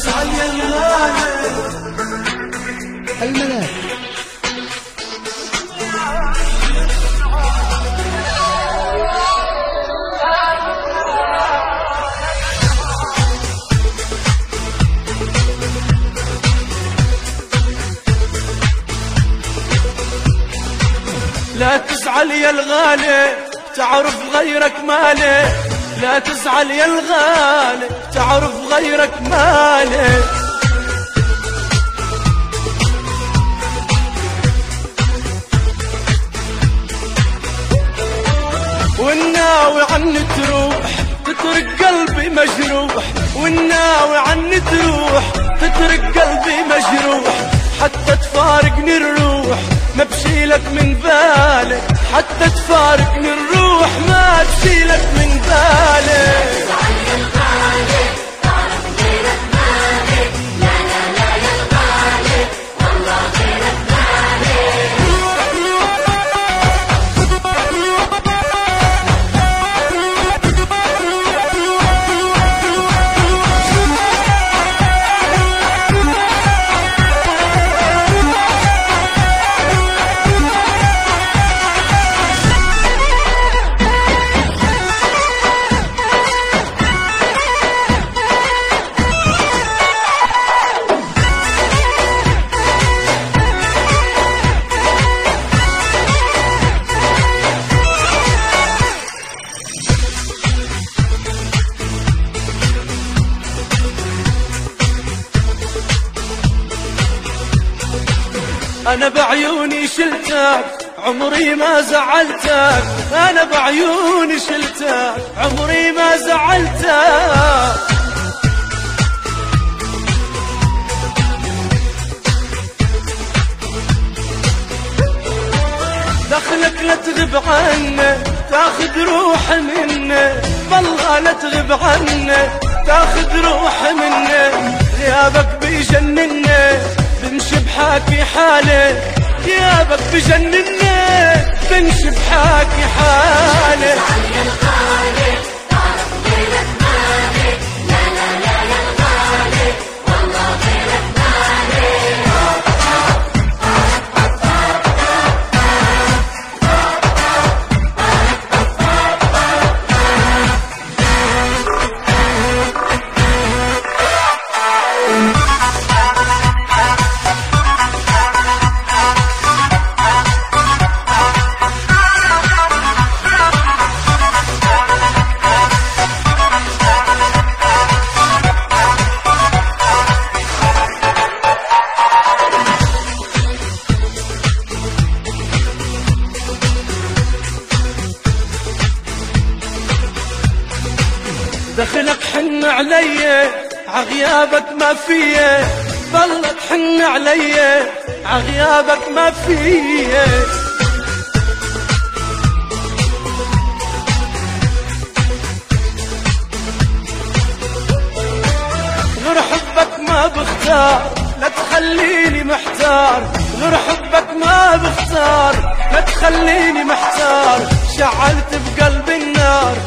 تزعل يا الغالي الملاك. لا تزعل يا الغالي تعرف غيرك مالي، لا تزعل يا الغالي تعرف غيرك مالي. والناوي عني تروح تترك قلبي مجروح، والناوي عني تروح تترك قلبي مجروح، حتى تفارقني الروح ما بشيلك من بالي، حتى تفارقني الروح ما بشيلك من بالي. أنا بعيوني شلتك عمري ما زعلتك، أنا بعيوني شلتك عمري ما زعلتك. دخلك لا تغب عني تاخذ روحي مني، والله لا تغب عني تاخذ روحي مني. غيابك بيجنني بمشي بحاكي حالي، غيابك بجنني بمشي بحاكي حالي. دخلك حن علي عغيابك ما فيه، ظلت حن علي عغيابك ما فيه. غير حبك ما بختار لا تخليني محتار، غير حبك ما بختار لا تخليني محتار. شعلت بقلبي النار